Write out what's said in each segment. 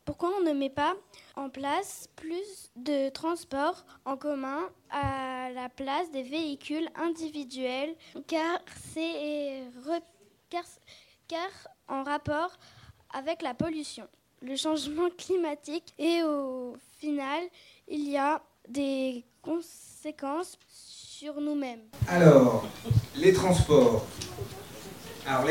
Pourquoi on ne met pas en place plus de transports en commun à la place des véhicules individuels, car en rapport avec la pollution, le changement climatique et au final, il y a des conséquences sur nous-mêmes. Alors, les transports. Alors,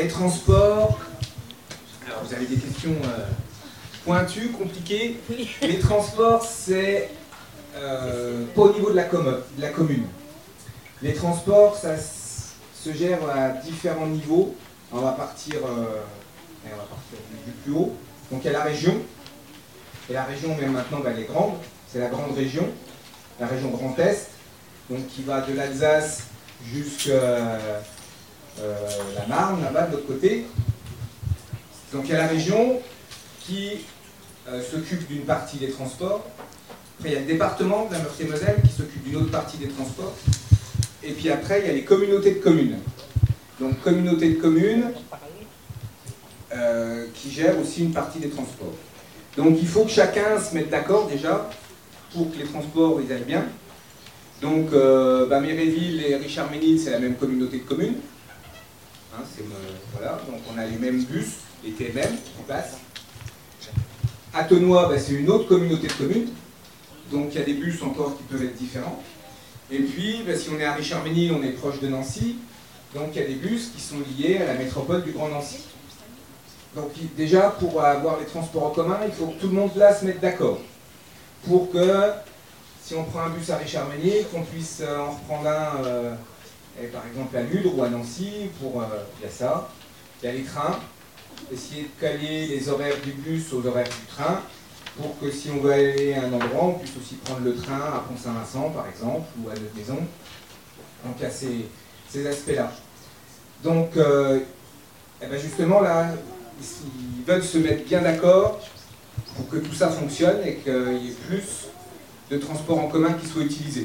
vous avez des questions pointues, compliquées. Les transports, c'est pas au niveau de la commune. Les transports, ça se gère à différents niveaux. On va partir du plus haut. Donc, il y a la région. Et la région, même maintenant, elle est grande. C'est la grande région, la région Grand Est, donc qui va de l'Alsace jusqu'à la Marne, là-bas, de l'autre côté. Donc il y a la région qui s'occupe d'une partie des transports. Après, il y a le département de la Meurthe-et-Moselle qui s'occupe d'une autre partie des transports. Et puis après, il y a les communautés de communes. Donc communautés de communes qui gèrent aussi une partie des transports. Donc il faut que chacun se mette d'accord déjà pour que les transports ils aillent bien. Donc Méréville et Richard-Ménil, c'est la même communauté de communes. Hein, voilà, donc on a les mêmes bus, les TMM qui passent. Athenois, c'est une autre communauté de communes. Donc il y a des bus encore qui peuvent être différents. Et puis, si on est à Richard-Ménil, on est proche de Nancy. Donc il y a des bus qui sont liés à la métropole du Grand Nancy. Donc déjà, pour avoir les transports en commun, il faut que tout le monde là se mette d'accord. Pour que, si on prend un bus à Richard-Ménil, qu'on puisse en reprendre un, par exemple à Ludre ou à Nancy, il y a ça. Il y a les trains, essayer de caler les horaires du bus aux horaires du train, pour que si on veut aller à un endroit, on puisse aussi prendre le train à Pont-Saint-Vincent, par exemple, ou à Neuve-Maison. Donc il y a ces aspects-là. Donc, justement, là, ils veulent se mettre bien d'accord pour que tout ça fonctionne et qu'il y ait plus de transports en commun qui soient utilisés.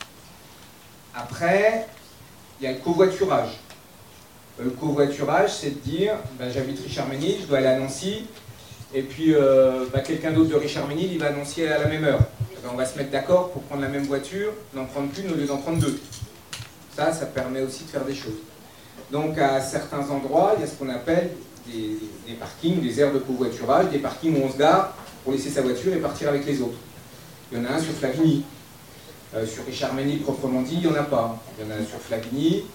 Après, il y a le covoiturage. Le covoiturage, c'est de dire, j'habite Richard-Ménil, je dois aller à Nancy, et puis quelqu'un d'autre de Richard-Ménil, il va à Nancy à la même heure. On va se mettre d'accord pour prendre la même voiture, n'en prendre qu'une au lieu d'en prendre deux. Ça permet aussi de faire des choses. Donc à certains endroits, il y a ce qu'on appelle des parkings, des aires de covoiturage, des parkings où on se gare pour laisser sa voiture et partir avec les autres. Il y en a un sur Flavigny. Sur Richard-Ménil proprement dit, il n'y en a pas. Il y en a sur Flavigny.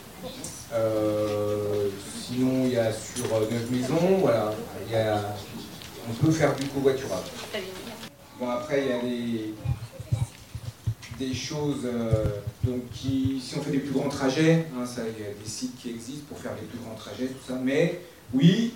Sinon, il y a sur Neuve-Maison. Voilà. On peut faire du covoiturage. Bon, après, il y a des choses, si on fait des plus grands trajets, il y a des sites qui existent pour faire des plus grands trajets, tout ça, mais oui,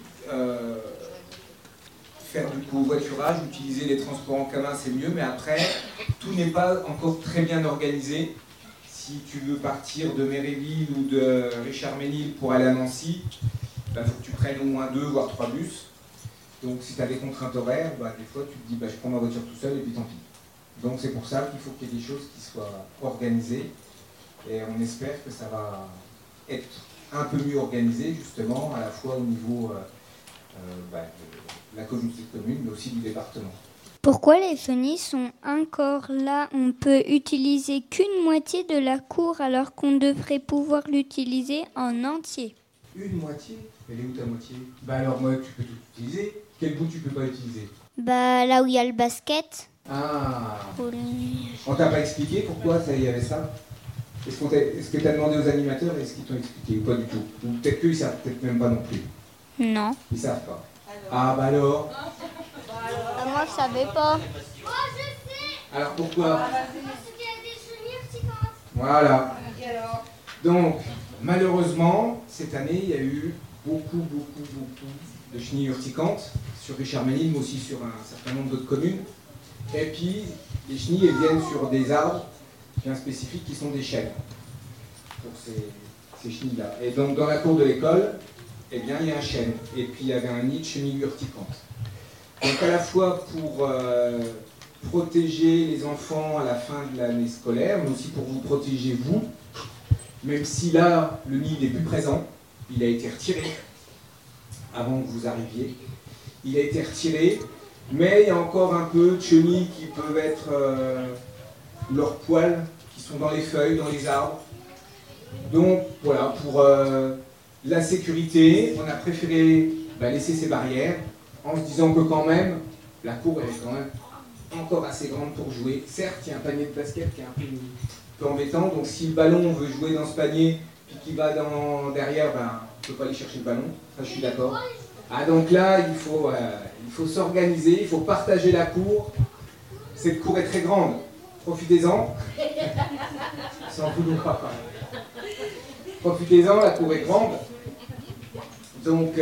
faire du covoiturage, utiliser les transports en commun, c'est mieux, mais après, tout n'est pas encore très bien organisé. Si tu veux partir de Méréville ou de Richard-Ménil pour aller à Nancy, il faut que tu prennes au moins 2 voire 3 bus. Donc si tu as des contraintes horaires, des fois tu te dis je prends ma voiture tout seul et puis tant pis. Donc c'est pour ça qu'il faut qu'il y ait des choses qui soient organisées et on espère que ça va être un peu mieux organisé justement à la fois au niveau de la communauté de communes mais aussi du département. Pourquoi les fenils sont encore là? On peut utiliser qu'une moitié de la cour alors qu'on devrait pouvoir l'utiliser en entier. Une moitié? Elle est où ta moitié? Alors moi tu peux tout utiliser. Quel bout tu peux pas utiliser? Là où il y a le basket. Ah. On t'a pas expliqué pourquoi il y avait ça? Est-ce que tu as demandé aux animateurs et est-ce qu'ils t'ont expliqué ou pas du tout? Ou peut-être qu'ils savent peut-être même pas non plus. Non. Ils savent pas. Alors Moi je savais pas. Moi je sais. Alors pourquoi? Parce qu'il y a des chenilles urticantes. Voilà. Donc, malheureusement, cette année, il y a eu beaucoup de chenilles urticantes sur Richard-Ménil, mais aussi sur un certain nombre d'autres communes. Et puis, les chenilles, elles viennent sur des arbres bien spécifiques qui sont des chênes, pour ces chenilles-là. Et donc, dans la cour de l'école, il y a un chêne. Et puis, il y avait un nid de chenilles urticantes. Donc, à la fois pour protéger les enfants à la fin de l'année scolaire, mais aussi pour vous protéger vous, même si là, le nid n'est plus présent, il a été retiré avant que vous arriviez. Il a été retiré Mais il y a encore un peu de chenilles qui peuvent être leurs poils, qui sont dans les feuilles, dans les arbres. Donc voilà, pour la sécurité, on a préféré laisser ces barrières, en se disant que quand même, la cour elle est quand même encore assez grande pour jouer. Certes, il y a un panier de basket qui est un peu embêtant, donc si le ballon veut jouer dans ce panier, puis qu'il va derrière, on ne peut pas aller chercher le ballon, ça je suis d'accord. Ah donc là, il faut s'organiser, il faut partager la cour. Cette cour est très grande, profitez-en. Sans vouloir. Profitez-en, la cour est grande. Donc,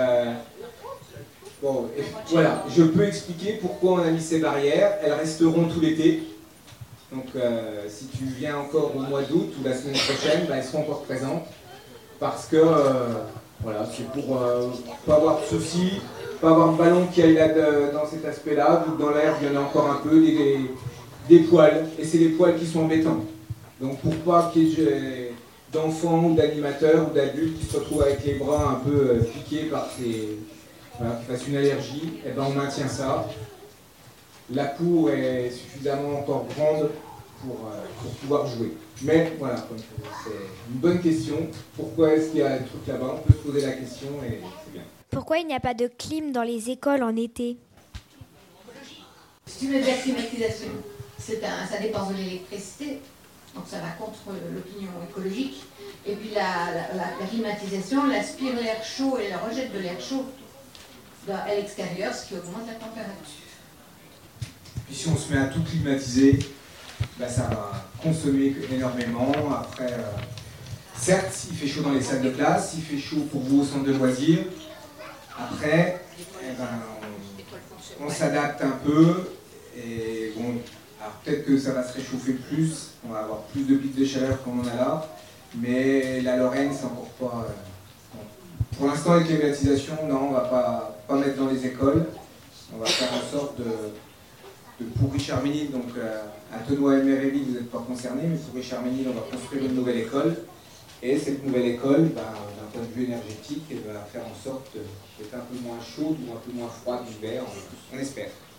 bon, voilà, je peux expliquer pourquoi on a mis ces barrières. Elles resteront tout l'été. Donc, si tu viens encore au mois d'août ou la semaine prochaine, elles seront encore présentes. Parce que, voilà, c'est pour pas avoir de soucis, pas avoir de ballon qui aille là dans cet aspect-là, vu que dans l'herbe, il y en a encore un peu, des poils. Et c'est les poils qui sont embêtants. Donc, pour pas qu'il y ait d'enfants ou d'animateurs ou d'adultes qui se retrouvent avec les bras un peu piqués par ces... Voilà, qui fassent une allergie, et on maintient ça. La cour est suffisamment encore grande pour pouvoir jouer. Mais voilà, c'est une bonne question. Pourquoi est-ce qu'il y a un truc là-bas? On peut se poser la question et c'est bien. Pourquoi il n'y a pas de clim dans les écoles en été? Si tu veux de la climatisation, ça dépend de l'électricité. Donc ça va contre l'opinion écologique. Et puis la climatisation, elle aspire l'air chaud et la rejette de l'air chaud à l'extérieur, ce qui augmente la température. Puis si on se met à tout climatiser, ça va consommer énormément. Après, certes, il fait chaud dans les salles de classe, il fait chaud pour vous au centre de loisirs. Après, on s'adapte un peu. Et bon, alors peut-être que ça va se réchauffer plus, on va avoir plus de pics de chaleur qu'on en a là, mais la Lorraine, c'est encore pas... Pour l'instant, les climatisations, non, on ne va pas mettre dans les écoles. On va faire en sorte pour Richard-Ménil, donc à Tenoy et Méréville, vous n'êtes pas concernés, mais pour Richard-Ménil, on va construire une nouvelle école. Et cette nouvelle école, d'un point de vue énergétique, elle va faire en sorte d'être un peu moins chaude ou un peu moins froide l'hiver, on espère.